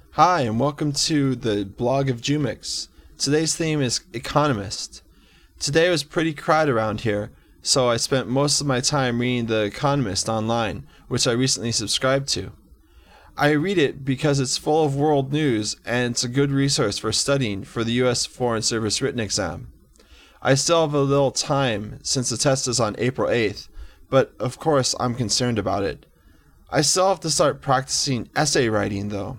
Hi, and welcome to the blog of Jumix. Today's theme is Economist. Today was pretty crowded around here, so I spent most of my time reading The Economist online, which I recently subscribed to. I read it because it's full of world news and it's a good resource for studying for the U.S. Foreign Service written exam. I still have a little time since the test is on April 8th, but of course I'm concerned about it. I still have to start practicing essay writing though.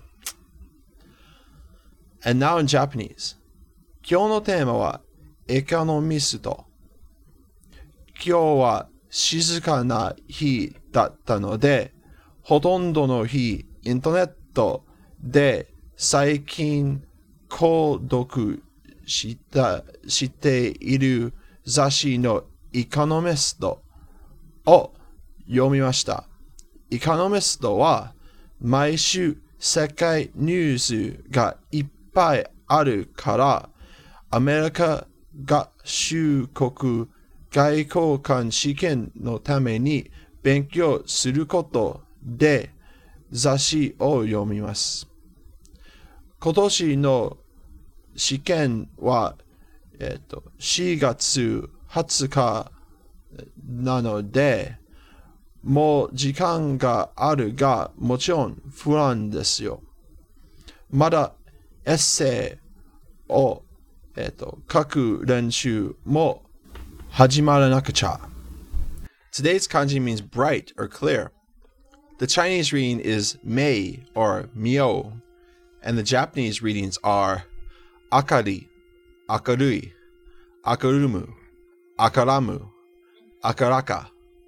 And now in Japanese. 今日のテーマはエコノミスト。今日は静かな日だったので、ほとんどの日インターネットで最近購読している雑誌のエコノミストを読みました。エコノミストは毎週世界ニュースがいっぱいあるから、アメリカ合衆国外交官試験のために勉強することで雑誌を読みます。今年の試験は、4月20日なので、もう時間があるが、もちろん不安ですよ。まだエッセイを、書く練習も始まらなくちゃ。Today's kanji means bright or clear. The Chinese reading is mei or mio, and the Japanese readings are akari, akarui, akarumu, akaramu, akaraka,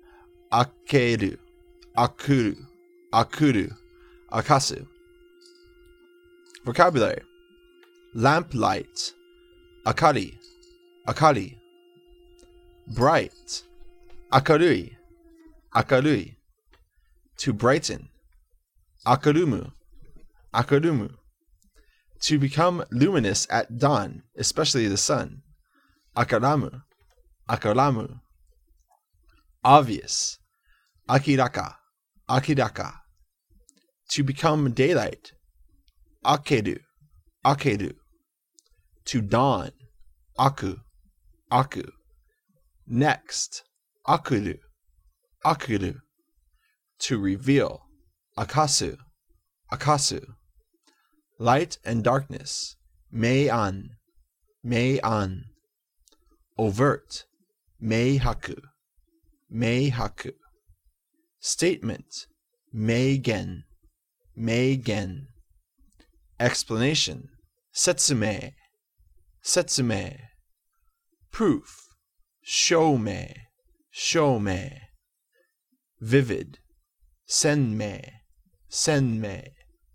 akeru, akuru, akuru, akasu. Vocabulary: lamplight, akari, akari. Bright, akarui, akarui. To brighten, akarumu, akarumu. To become luminous at dawn, especially the sun, akaramu, akaramu. Obvious, akiraka, akiraka. To become daylight, akeru, akeru. To dawn, aku, aku. Next, akuru, akuru. To reveal, akasu, akasu. Light and darkness, mei-an, mei-an. Overt, mei-haku, mei-haku. Statement, mei-gen, mei-gen. Explanation, setsume, setsume. Proof, shoume, shoume. Vivid, senme, senme.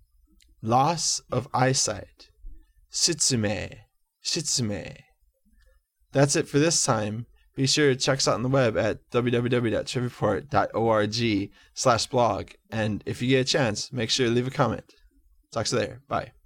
Loss of eyesight, shitsume, shitsume. That's it for this time. Be sure to check us out on the web at www.trivreport.org/blog. And if you get a chance, make sure to leave a comment. Talk to you later. Bye.